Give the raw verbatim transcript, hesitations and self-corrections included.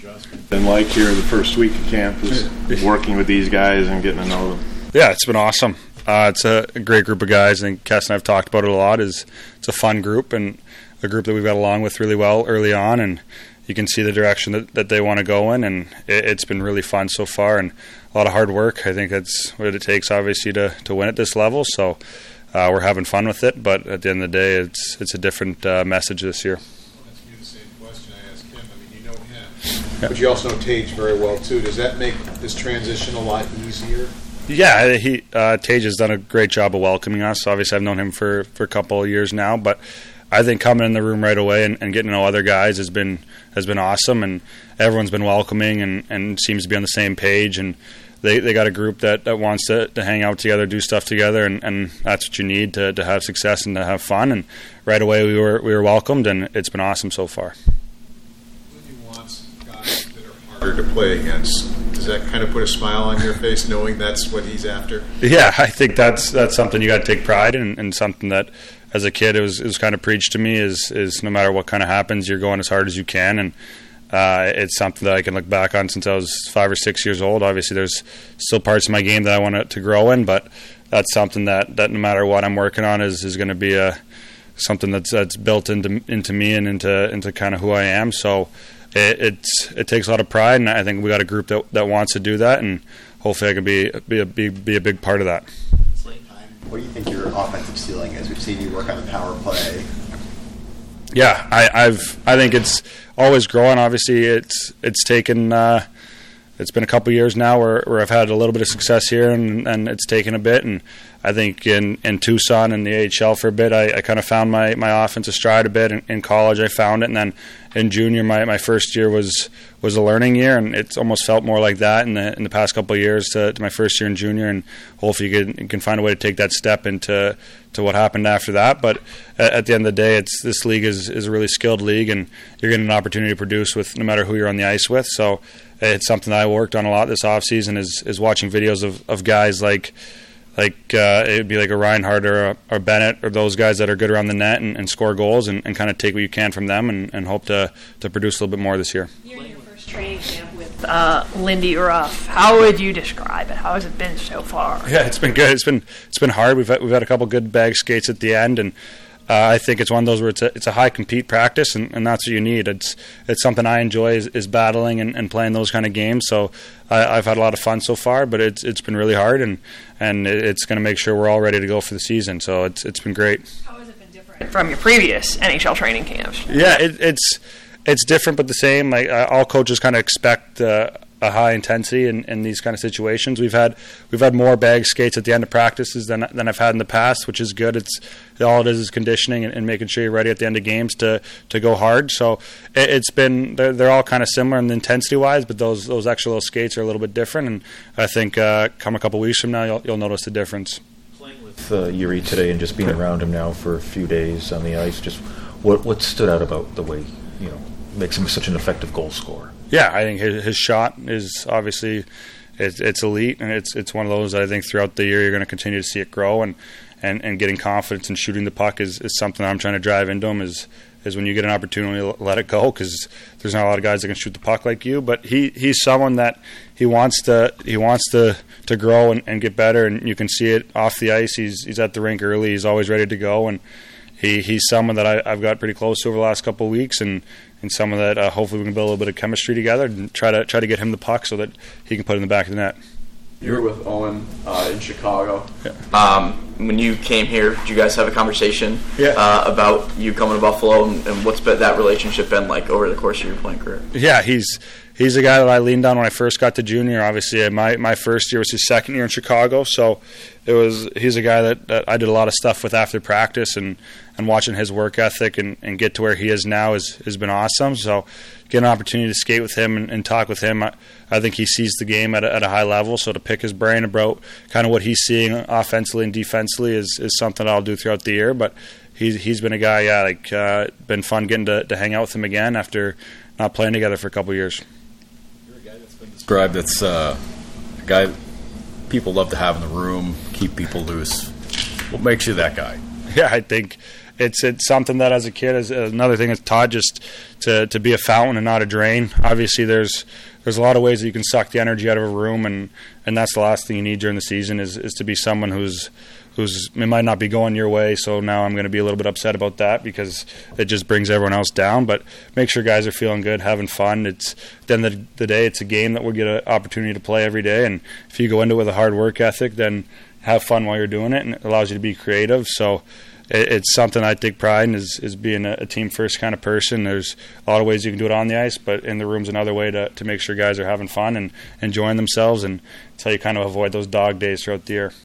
adjustment been like here the first week of camp, is working with these guys and getting to know them? Yeah, it's been awesome. Uh, it's a great group of guys. I think Kes and I have talked about it a lot. Is It's a fun group and a group that we've got along with really well early on, and you can see the direction that, that they want to go in, and it, it's been really fun so far and a lot of hard work. I think that's what it takes, obviously, to, to win at this level. So uh, we're having fun with it, but at the end of the day, it's it's a different uh, message this year. That's the same question I asked him. I mean, you know him, yeah. But you also know Tage very well too. Does that make this transition a lot easier? Yeah, he uh, Tage has done a great job of welcoming us. Obviously, I've known him for, for a couple of years now, but I think coming in the room right away and, and getting to know other guys has been has been awesome, and everyone's been welcoming and, and seems to be on the same page. And they, they got a group that, that wants to, to hang out together, do stuff together, and, and that's what you need to, to have success and to have fun. And right away we were we were welcomed, and it's been awesome so far. Lindy wants guys that are harder to play against. Does that kind of put a smile on your face, knowing that's what he's after? Yeah, I think that's that's something you got to take pride in, and something that, as a kid, it was it was kind of preached to me. Is is no matter what kind of happens, you're going as hard as you can, and uh, it's something that I can look back on since I was five or six years old. Obviously, there's still parts of my game that I want to grow in, but that's something that, that no matter what I'm working on is, is going to be a something that's that's built into into me and into into kind of who I am. So it it's it takes a lot of pride, and I think we got a group that that wants to do that, and hopefully I can be be a be, be a big part of that. What do you think your offensive ceiling is? We've seen you work on the power play. Yeah, I, I've I think it's always growing. Obviously, it's it's taken uh, it's been a couple years now where, where I've had a little bit of success here, and, and it's taken a bit. And I think in, in Tucson and the A H L for a bit, I, I kind of found my, my offensive stride a bit. In, in college, I found it, and then in junior, my, my first year was was a learning year, and it's almost felt more like that in the in the past couple of years to, to my first year in junior. And hopefully, you can, you can find a way to take that step into to what happened after that. But at, at the end of the day, it's this league is, is a really skilled league, and you're getting an opportunity to produce with no matter who you're on the ice with. So it's something that I worked on a lot this offseason is is watching videos of, of guys like. Like uh, it would be like a Reinhardt or a, or Bennett or those guys that are good around the net and, and score goals and, and kind of take what you can from them and, and hope to, to produce a little bit more this year. You're in your first training camp with uh, Lindy Ruff. How would you describe it? How has it been so far? Yeah, it's been good. It's been it's been hard. We've had, we've had a couple good bag skates at the end, and uh, I think it's one of those where it's a, it's a high compete practice, and, and that's what you need. It's it's something I enjoy is, is battling and, and playing those kind of games. So I, I've had a lot of fun so far, but it's it's been really hard, and and it's going to make sure we're all ready to go for the season. So it's it's been great. How has it been different from your previous N H L training camps? Yeah, it, it's it's different but the same. Like uh, all coaches kind of expect uh, a high intensity in, in these kind of situations. We've had we've had more bag skates at the end of practices than than I've had in the past, which is good. It's all it is is conditioning and, and making sure you're ready at the end of games to, to go hard. So it, it's been they're, they're all kind of similar in the intensity wise, but those those extra little skates are a little bit different. And I think uh, come a couple weeks from now, you'll, you'll notice the difference. Playing with uh, Yuri today and just being around him now for a few days on the ice, just what what stood out about the way you know makes him such an effective goal scorer? Yeah, I think his, his shot is obviously it's, it's elite, and it's it's one of those that I think throughout the year you're going to continue to see it grow, and, and, and getting confidence and shooting the puck is, is something that I'm trying to drive into him. Is is when you get an opportunity to let it go, because there's not a lot of guys that can shoot the puck like you. But he, he's someone that he wants to he wants to, to grow and, and get better, and you can see it off the ice. He's he's at the rink early. He's always ready to go, and he, he's someone that I, I've got pretty close to over the last couple of weeks, and. And someone that uh, hopefully we can build a little bit of chemistry together and try to try to get him the puck so that he can put it in the back of the net. You were with Owen uh, in Chicago. Yeah. Um, when you came here, did you guys have a conversation yeah. uh, about you coming to Buffalo, and, and what's been, that relationship been like over the course of your playing career? Yeah, he's he's a guy that I leaned on when I first got to junior. Obviously, my my first year was his second year in Chicago, so it was he's a guy that, that I did a lot of stuff with after practice, and, and watching his work ethic and, and get to where he is now is, has been awesome. So get an opportunity to skate with him and, and talk with him. I, I think he sees the game at a, at a high level, so to pick his brain about kind of what he's seeing offensively and defensively is, is something I'll do throughout the year. But he's he's been a guy, yeah, like uh, been fun getting to, to hang out with him again after not playing together for a couple of years. You're a guy that's been described that's uh, a guy people love to have in the room, keep people loose. What makes you that guy? Yeah, I think it's it's something that as a kid, as another thing, it's taught just to to be a fountain and not a drain. Obviously, there's there's a lot of ways that you can suck the energy out of a room, and, and that's the last thing you need during the season is, is to be someone who's who's it might not be going your way. So now I'm going to be a little bit upset about that because it just brings everyone else down. But make sure guys are feeling good, having fun. It's at the end of the day, it's a game that we get an opportunity to play every day, and if you go into it with a hard work ethic, then have fun while you're doing it, and it allows you to be creative. So it's something I take pride in is, is being a, a team first kind of person. There's a lot of ways you can do it on the ice, but in the room's another way to, to make sure guys are having fun and enjoying themselves, and it's how you kind of avoid those dog days throughout the year.